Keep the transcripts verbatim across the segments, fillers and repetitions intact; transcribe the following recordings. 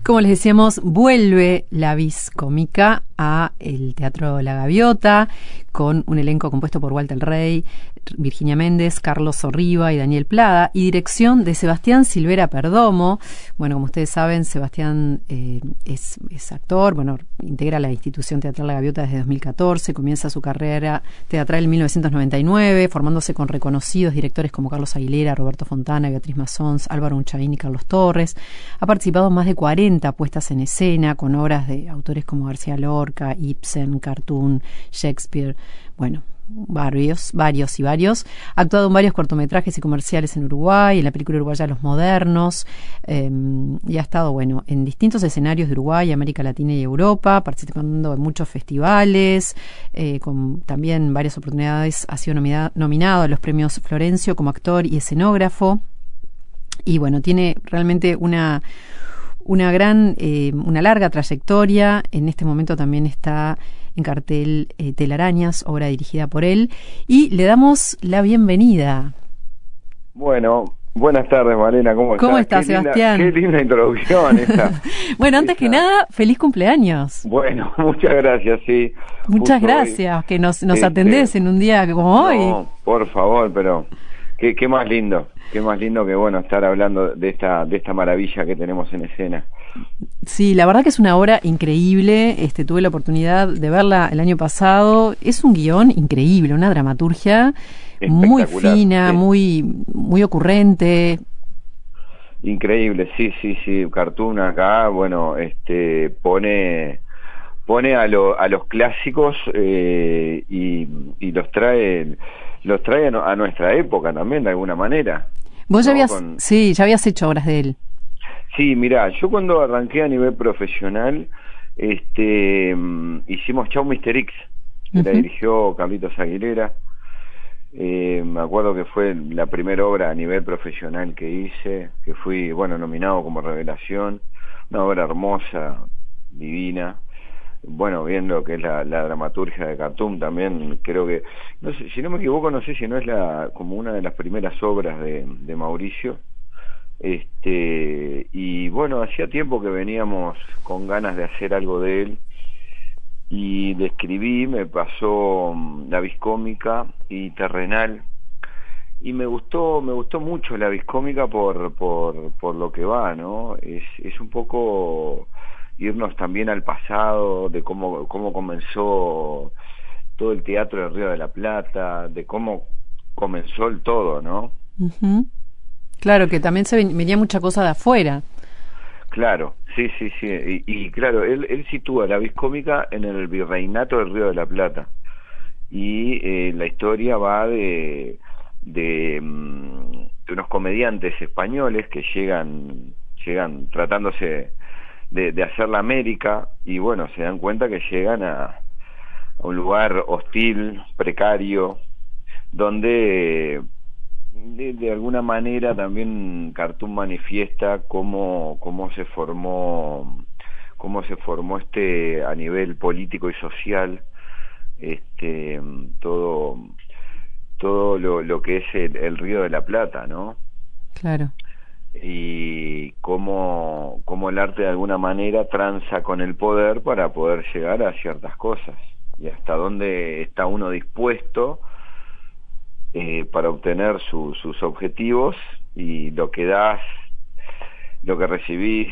Como les decíamos, vuelve la vis cómica a el Teatro La Gaviota con un elenco compuesto por Walter Rey, Virginia Méndez, Carlos Sorriba y Daniel Plada, y dirección de Sebastián Silvera Perdomo. Bueno, como ustedes saben, Sebastián eh, es, es actor, bueno, integra la institución Teatral La Gaviota desde dos mil catorce, comienza su carrera teatral en mil novecientos noventa y nueve, formándose con reconocidos directores como Carlos Aguilera, Roberto Fontana, Beatriz Massons, Álvaro Unchaín y Carlos Torres. Ha participado en más de cuarenta puestas en escena con obras de autores como García Lorca, Ibsen, Cartoon, Shakespeare, bueno, varios, varios y varios. Ha actuado en varios cortometrajes y comerciales en Uruguay, en la película uruguaya Los Modernos, eh, y ha estado, bueno, en distintos escenarios de Uruguay, América Latina y Europa, participando en muchos festivales, eh, con también varias oportunidades. Ha sido nominado, nominado a los premios Florencio como actor y escenógrafo, y bueno, tiene realmente una una gran, eh, una larga trayectoria. En este momento también está en cartel eh, Telarañas, obra dirigida por él, y le damos la bienvenida. Bueno, buenas tardes, Malena, ¿cómo estás? ¿Cómo estás, Sebastián? Linda, qué linda introducción esta. Bueno, antes esta. que nada, feliz cumpleaños. Bueno, muchas gracias, sí. Muchas Justo gracias, hoy, que nos, nos este, atendés en un día como hoy. No, por favor, pero qué, qué más lindo, qué más lindo que bueno estar hablando de esta, de esta maravilla que tenemos en escena. Sí, la verdad que es una obra increíble. Este, tuve la oportunidad de verla el año pasado. Es un guión increíble, una dramaturgia muy fina, sí. muy, muy ocurrente. Increíble, sí, sí, sí. Cartoon acá, bueno, este, pone, pone a, lo, a los clásicos eh, y, y los trae, los trae a nuestra época también, de alguna manera. Vos ya ¿no? habías, Con... sí, ya habías hecho obras de él. Sí, mirá, yo cuando arranqué a nivel profesional, este, hicimos Chau mister X, que uh-huh. la dirigió Carlitos Aguilera. Eh, me acuerdo que fue la primera obra a nivel profesional que hice, que fui, bueno, nominado como revelación. Una obra hermosa, divina. Bueno, viendo que es la, la dramaturgia de Cartoon también, creo que, no sé, si no me equivoco, no sé si no es la como una de las primeras obras de, de Mauricio. Este, y bueno, hacía tiempo que veníamos con ganas de hacer algo de él, y le escribí, me pasó la vis cómica y Terrenal, y me gustó, me gustó mucho la vis cómica por, por, por lo que va, ¿no? Es, es un poco irnos también al pasado, de cómo, cómo comenzó todo el teatro del Río de la Plata, de cómo comenzó el todo, ¿no? Uh-huh. Claro, que también se venía mucha cosa de afuera. Claro, sí, sí, sí. Y, y claro, él, él sitúa la vis cómica en el virreinato del Río de la Plata. Y eh, la historia va de, de, de unos comediantes españoles que llegan, llegan tratándose de, de hacer la América, y bueno, se dan cuenta que llegan a, a un lugar hostil, precario, donde... De, de alguna manera también Cartoon manifiesta cómo, cómo se formó cómo se formó este a nivel político y social, este todo todo lo, lo que es el, el Río de la Plata, ¿no? Claro. Y cómo, cómo el arte de alguna manera tranza con el poder para poder llegar a ciertas cosas, y hasta dónde está uno dispuesto Eh, para obtener su, sus objetivos, y lo que das, lo que recibís,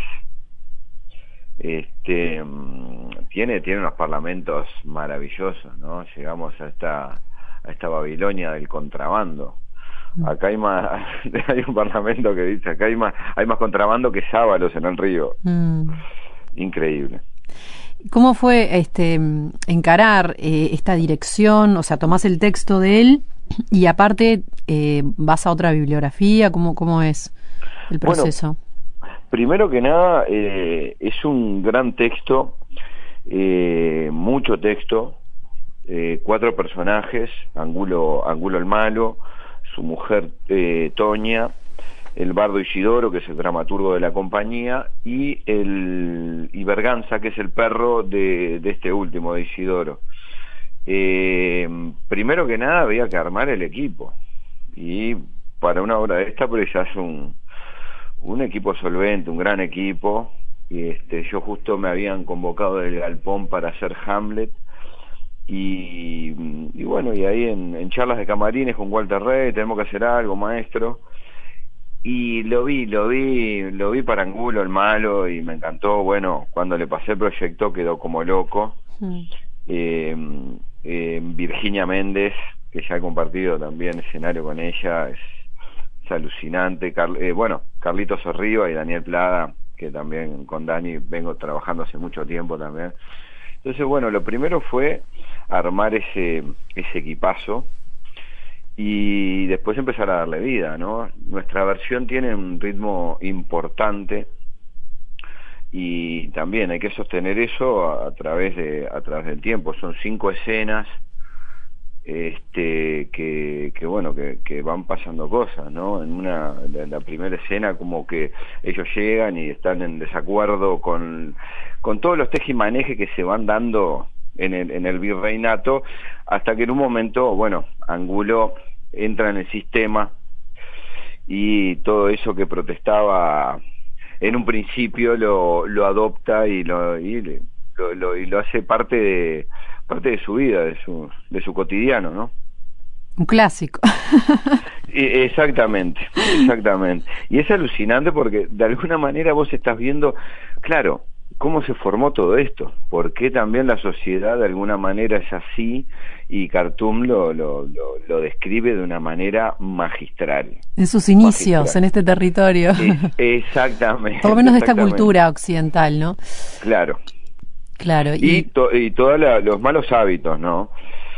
este tiene tiene unos parlamentos maravillosos, ¿no? Llegamos a esta a esta Babilonia del contrabando. Acá hay más, hay un parlamento que dice, acá hay más hay más contrabando que sábalos en el río. Mm. Increíble. ¿Cómo fue este encarar eh, esta dirección? O sea, tomás el texto de él y aparte eh, vas a otra bibliografía. ¿Cómo, cómo es el proceso? Bueno, primero que nada, eh, es un gran texto, eh, mucho texto, eh, cuatro personajes: Angulo, Angulo el malo, su mujer eh, Toña, el bardo Isidoro, que es el dramaturgo de la compañía, y el y Berganza, que es el perro de, de este último, de Isidoro. Eh, primero que nada había que armar el equipo, y para una obra de esta precisas un, un equipo solvente, un gran equipo, y este, yo justo me habían convocado del Galpón para hacer Hamlet, y, y bueno, y ahí en, en charlas de camarines con Walter Rey, tenemos que hacer algo, maestro, y lo vi, lo vi, lo vi para Angulo, el malo, y me encantó. Bueno, cuando le pasé el proyecto quedó como loco. Mm. eh, eh, Virginia Méndez, que ya he compartido también escenario con ella, es, es alucinante. Car eh, bueno, Carlitos Arriba y Daniel Plada, que también con Dani vengo trabajando hace mucho tiempo también. Entonces, bueno, lo primero fue armar ese, ese equipazo y después empezar a darle vida, ¿no? Nuestra versión tiene un ritmo importante y también hay que sostener eso a, a través de a través del tiempo. Son cinco escenas este que, que bueno que, que van pasando cosas, ¿no? En una en la primera escena como que ellos llegan y están en desacuerdo con con todos los tejimanejes que se van dando en el en el virreinato, hasta que en un momento, bueno, Angulo entra en el sistema y todo eso que protestaba en un principio lo, lo adopta y lo y lo, lo, y lo hace parte de parte de su vida, de su de su cotidiano, ¿no? Un clásico. Y, exactamente, exactamente. Y es alucinante porque de alguna manera vos estás viendo, claro, cómo se formó todo esto, por qué también la sociedad de alguna manera es así, y Khartoum lo, lo, lo, lo describe de una manera magistral. En sus inicios, magistral. En este territorio. Es, exactamente. Por lo menos de esta cultura occidental, ¿no? Claro. Claro. Y, y, to, y todos los malos hábitos, ¿no?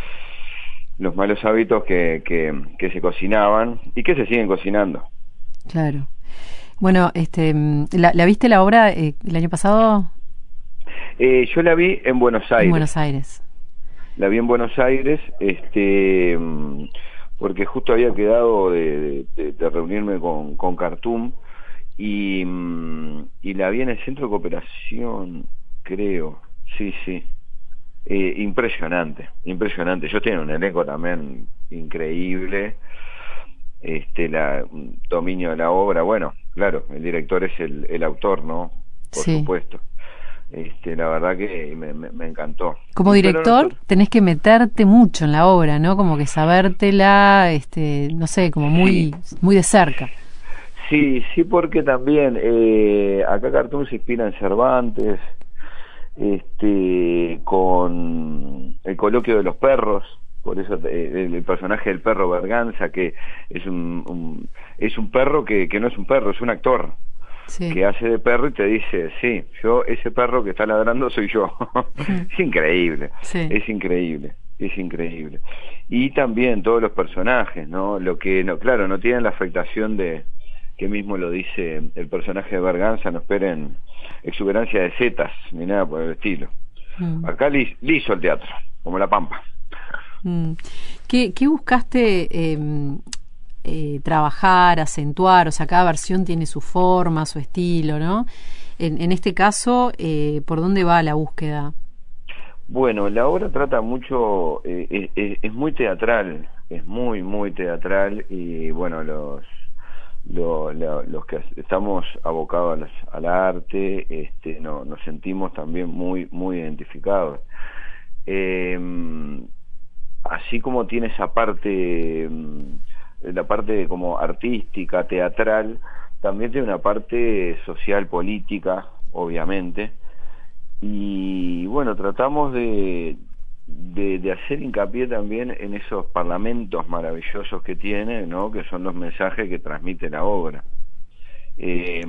Los malos hábitos que, que, que se cocinaban y que se siguen cocinando. Claro. Bueno, este, ¿la, la viste la obra eh, el año pasado? Eh, yo la vi en Buenos Aires. En Buenos Aires. La vi en Buenos Aires, este, porque justo había quedado de, de, de reunirme con, con Khartoum y, y la vi en el Centro de Cooperación, creo. Sí, sí. Eh, impresionante, impresionante. Yo tengo un elenco también increíble. Este, la dominio de la obra, bueno, claro, el director es el, el autor, ¿no? Por sí. supuesto. Este, la verdad que me, me, me encantó. Como director nosotros... tenés que meterte mucho en la obra, ¿no? Como que sabértela, este, no sé, como muy, sí. muy de cerca. Sí, sí, porque también eh, acá Khartoum se inspira en Cervantes, este, con el coloquio de los perros. Por eso eh, el personaje del perro Berganza, que es un, un es un perro que, que no es un perro, es un actor, sí. que hace de perro y te dice, sí, yo, ese perro que está ladrando soy yo. Es increíble, sí. es increíble, es increíble. Y también todos los personajes, ¿no? Lo que, no, claro, no tienen la afectación de, que mismo lo dice el personaje de Berganza, no esperen exuberancia de setas, ni nada por el estilo. Mm. Acá lis, liso el teatro, como La Pampa. ¿Qué, qué buscaste eh, eh, trabajar, acentuar? O sea, cada versión tiene su forma, su estilo, ¿no? En, en este caso, eh, ¿por dónde va la búsqueda? Bueno, la obra trata mucho, eh, es, es muy teatral, es muy, muy teatral, y bueno, los lo, lo, los que estamos abocados al, al arte, este, no, nos sentimos también muy, muy identificados. Eh, así como tiene esa parte, la parte como artística, teatral, también tiene una parte social, política, obviamente, y bueno, tratamos de, de, de hacer hincapié también en esos parlamentos maravillosos que tiene, ¿no? Que son los mensajes que transmite la obra. Eh,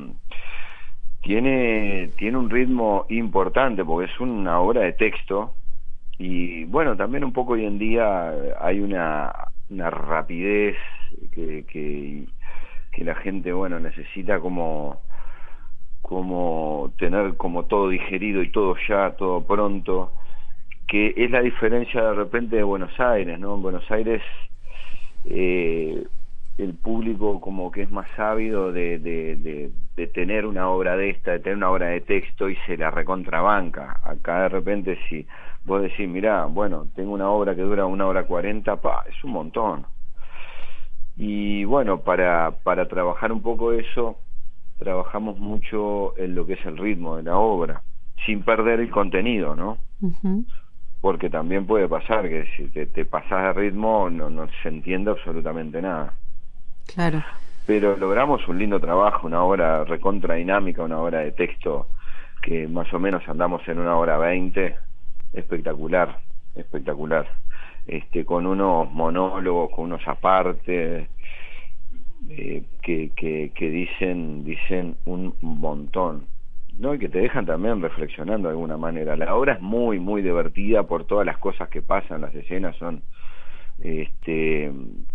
tiene, tiene un ritmo importante porque es una obra de texto. Y bueno, también un poco hoy en día hay una, una rapidez que, que, que la gente, bueno, necesita como, como tener como todo digerido y todo ya, todo pronto, que es la diferencia de repente de Buenos Aires, ¿no? En Buenos Aires eh, el público como que es más ávido de, de, de, de tener una obra de esta, de tener una obra de texto, y se la recontrabanca. Acá de repente si vos decís, mirá, bueno, tengo una obra que dura una hora cuarenta, pa, es un montón. Y bueno, para, para trabajar un poco eso, trabajamos mucho en lo que es el ritmo de la obra, sin perder el contenido, ¿no? Uh-huh. Porque también puede pasar que si te, te pasás de ritmo no, no se entiende absolutamente nada. Claro. Pero logramos un lindo trabajo, una obra recontra dinámica, una obra de texto que más o menos andamos en una hora veinte, espectacular, espectacular. Este, con unos monólogos, con unos apartes, eh, que, que, que dicen, dicen un montón, ¿no? Y que te dejan también reflexionando de alguna manera. La obra es muy, muy divertida por todas las cosas que pasan, las escenas son, este,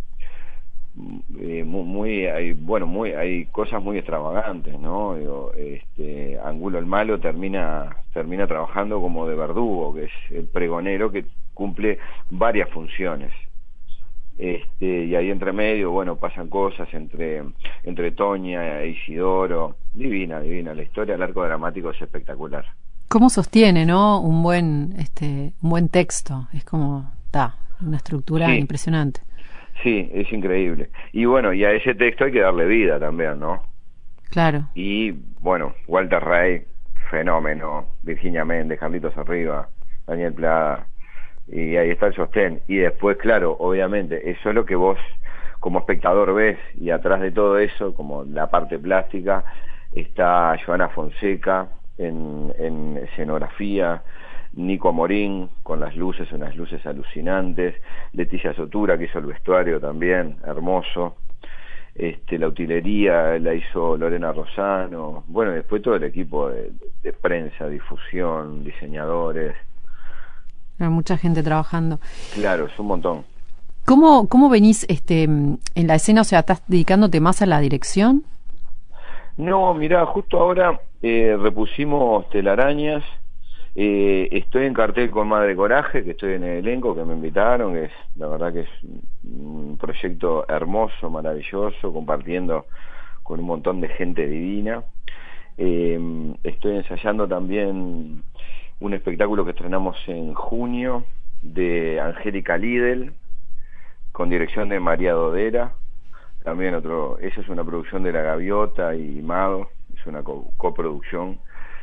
eh, muy, muy, hay, bueno, muy, hay cosas muy extravagantes, ¿no? Digo, este, Angulo el Malo termina, termina trabajando como de verdugo, que es el pregonero que cumple varias funciones. Este, y ahí entre medio, bueno, pasan cosas entre, entre Toña e Isidoro. Divina, divina. La historia, el arco dramático es espectacular. ¿Cómo sostiene, no? Un buen, este, un buen texto. Es como, da, una estructura sí. impresionante. Sí, es increíble. Y bueno, y a ese texto hay que darle vida también, ¿no? Claro. Y bueno, Walter Rey, fenómeno. Virginia Méndez, Carlitos Arriba, Daniel Plada. Y ahí está el sostén. Y después, claro, obviamente, eso es lo que vos como espectador ves, y atrás de todo eso, como la parte plástica, está Joana Fonseca en, en escenografía, Nico Amorín con las luces, unas luces alucinantes, Leticia Sotura que hizo el vestuario también, hermoso, este, la utilería la hizo Lorena Rosano, bueno, después todo el equipo de, de prensa, difusión, diseñadores. Hay mucha gente trabajando. Claro, es un montón. ¿Cómo, cómo venís este, en la escena? O sea, ¿estás dedicándote más a la dirección? No, mirá, justo ahora eh, repusimos Telarañas. Eh, estoy en cartel con Madre Coraje, que estoy en el elenco, que me invitaron, que es, la verdad que es un proyecto hermoso, maravilloso, compartiendo con un montón de gente divina. Eh, estoy ensayando también un espectáculo que estrenamos en junio de Angélica Lidl, con dirección de María Dodera. También otro, esa es una producción de La Gaviota y Mado, es una co coproducción.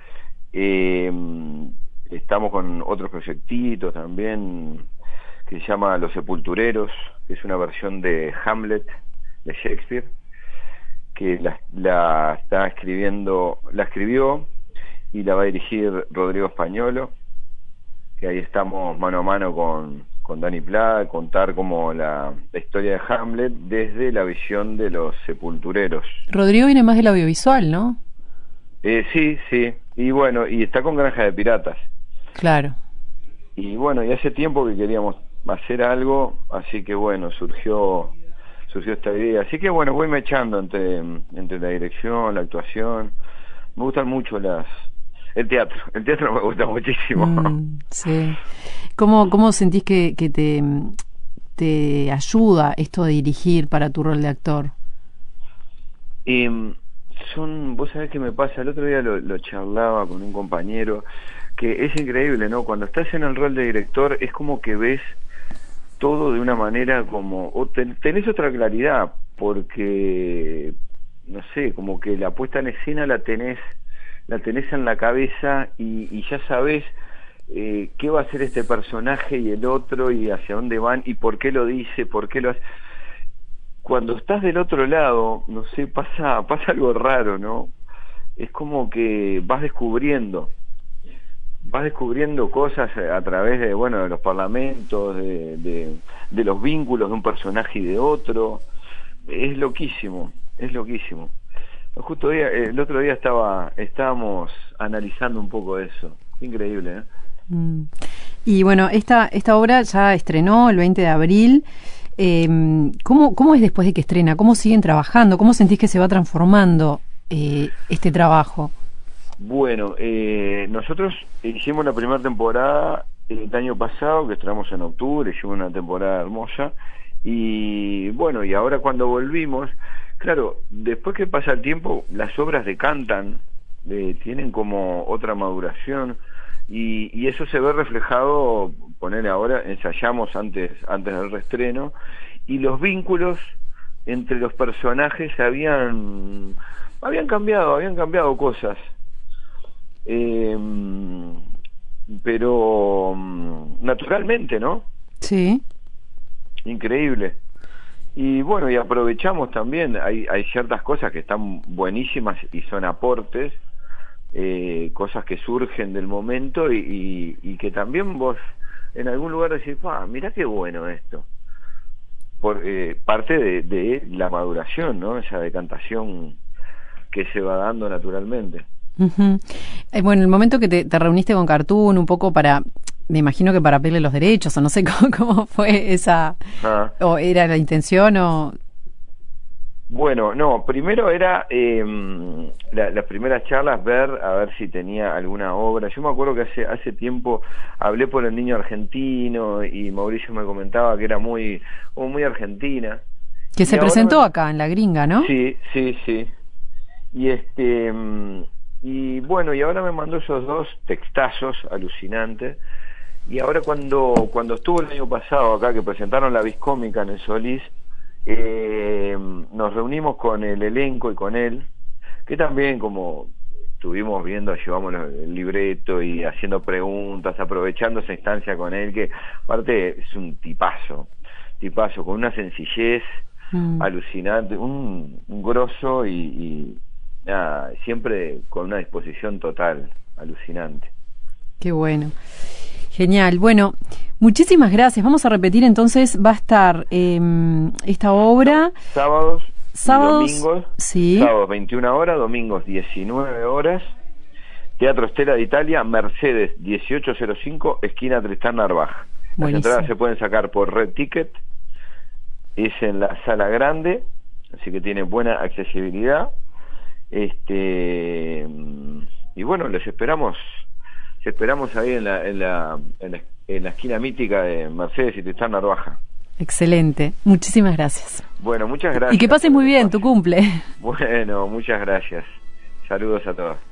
Eh, estamos con otros proyectitos también, que se llama Los Sepultureros, que es una versión de Hamlet de Shakespeare, que la, la está escribiendo, la escribió y la va a dirigir Rodrigo Españolo, que ahí estamos mano a mano con, con Dani Plada, contar como la, la historia de Hamlet desde la visión de los sepultureros. Rodrigo viene más del audiovisual, ¿no? Eh, sí, sí, y bueno, y está con Granja de Piratas. Claro. Y bueno, y hace tiempo que queríamos hacer algo, así que bueno, surgió surgió esta idea. Así que bueno, voy mechando entre, entre la dirección, la actuación. Me gustan mucho las... El teatro, el teatro me gusta muchísimo. Mm, sí. ¿Cómo, cómo sentís que, que te, te ayuda esto de dirigir para tu rol de actor? Eh, son, vos sabés qué me pasa, el otro día lo, lo charlaba con un compañero, que es increíble, ¿no? Cuando estás en el rol de director es como que ves todo de una manera como... o ten, tenés otra claridad, porque, no sé, como que la puesta en escena la tenés... la tenés en la cabeza y, y ya sabés eh, qué va a hacer este personaje y el otro y hacia dónde van y por qué lo dice, por qué lo hace. Cuando estás del otro lado, no sé, pasa, pasa algo raro, ¿no? Es como que vas descubriendo, vas descubriendo cosas a través de, bueno, de los parlamentos, de, de, de los vínculos de un personaje y de otro. Es loquísimo, es loquísimo. Justo día, el otro día estaba estábamos analizando un poco eso. Increíble, ¿eh? Mm. Y bueno, esta esta obra ya estrenó el veinte de abril. Eh, ¿cómo, ¿Cómo es después de que estrena? ¿Cómo siguen trabajando? ¿Cómo sentís que se va transformando eh, este trabajo? Bueno, eh, nosotros hicimos la primera temporada el año pasado, que estrenamos en octubre, hicimos una temporada hermosa. Y bueno, y ahora cuando volvimos... Claro, después que pasa el tiempo, las obras decantan, eh, tienen como otra maduración y, y eso se ve reflejado, poner ahora, ensayamos antes antes del reestreno y los vínculos entre los personajes habían habían cambiado, habían cambiado cosas. Eh, pero naturalmente, ¿no? Sí. Increíble. Y bueno, y aprovechamos también, hay, hay ciertas cosas que están buenísimas y son aportes, eh, cosas que surgen del momento y, y, y que también vos en algún lugar decís, ah, mirá qué bueno esto. Por, eh, parte de, de la maduración, ¿no? Esa decantación que se va dando naturalmente. Uh-huh. Eh, bueno, el momento que te, te reuniste con Cartoon, un poco para, me imagino que para pedirle los derechos, o no sé cómo, cómo fue esa, ah. o era la intención, o... Bueno, no, primero era eh, la, las primeras charlas, ver a ver si tenía alguna obra. Yo me acuerdo que hace hace tiempo hablé por El Niño Argentino y Mauricio me comentaba que era muy, muy argentina. Que se presentó me... acá en La Gringa, ¿no? Sí, sí, sí. Y este... Y bueno, y ahora me mandó esos dos textazos alucinantes. Y ahora cuando cuando estuvo el año pasado acá, que presentaron la Viscómica en el Solís, eh, nos reunimos con el elenco y con él, que también como estuvimos viendo, llevamos el libreto y haciendo preguntas, aprovechando esa instancia con él, que aparte es un tipazo, tipazo, con una sencillez mm. alucinante, un, un grosso y... y nada, siempre con una disposición total, alucinante. Qué bueno. Genial. Bueno, muchísimas gracias. Vamos a repetir entonces, va a estar eh, esta obra... Sábados, sábados y domingos, sí. sábados veintiuna horas, domingos diecinueve horas, Teatro Estela de Italia, Mercedes dieciocho cero cinco, esquina Tristán Narvaja. Las entradas se pueden sacar por Red Ticket, es en la sala grande, así que tiene buena accesibilidad. Este y bueno, les esperamos les esperamos ahí en la en la en la, en la esquina mítica de Mercedes y Tristán Narvaja. Excelente, muchísimas gracias. Bueno, muchas gracias. Y que pases muy bien tu cumple. Bueno, muchas gracias. Saludos a todos.